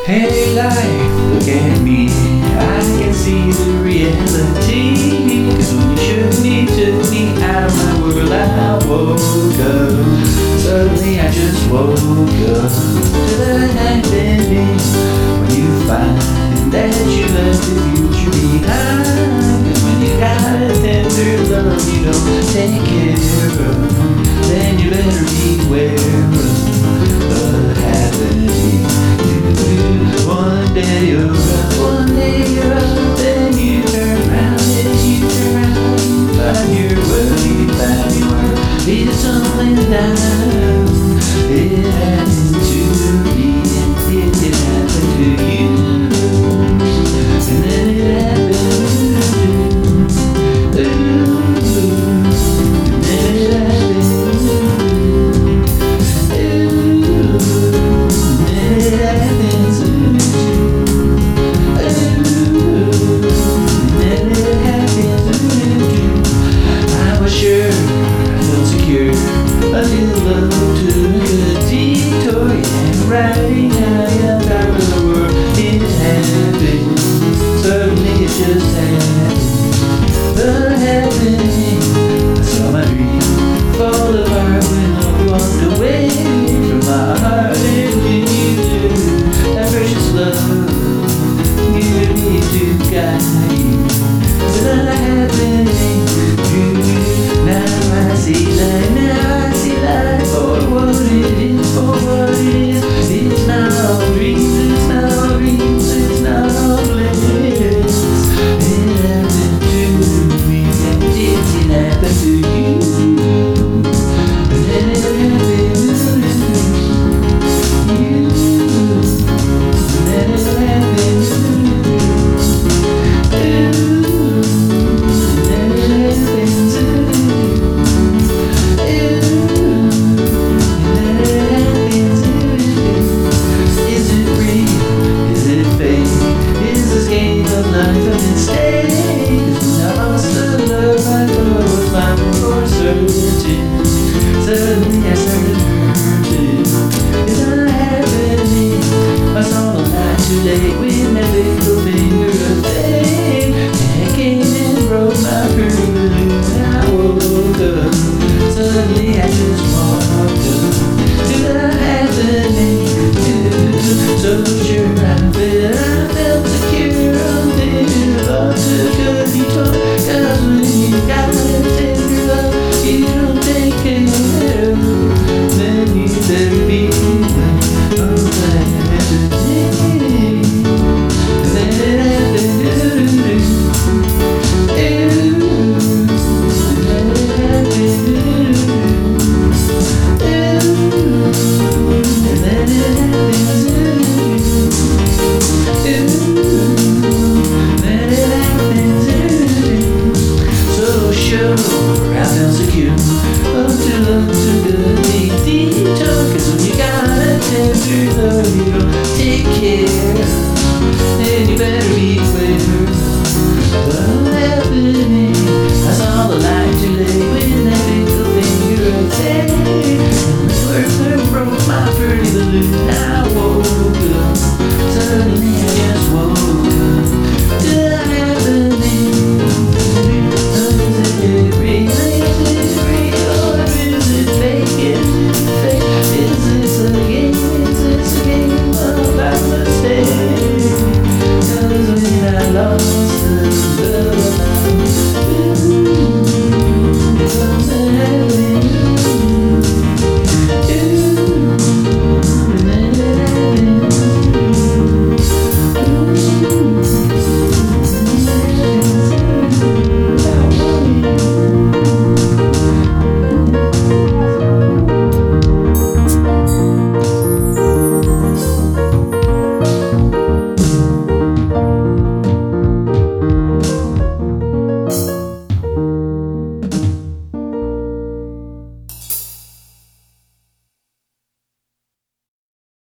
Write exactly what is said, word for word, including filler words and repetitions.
Hey life, look at me, I can see the reality. Cause when you shook me, took me out of my world, I woke up. Suddenly I just woke up to the night ending. When you find that you left the future behind. Cause when you got a tender love, you don't take care of.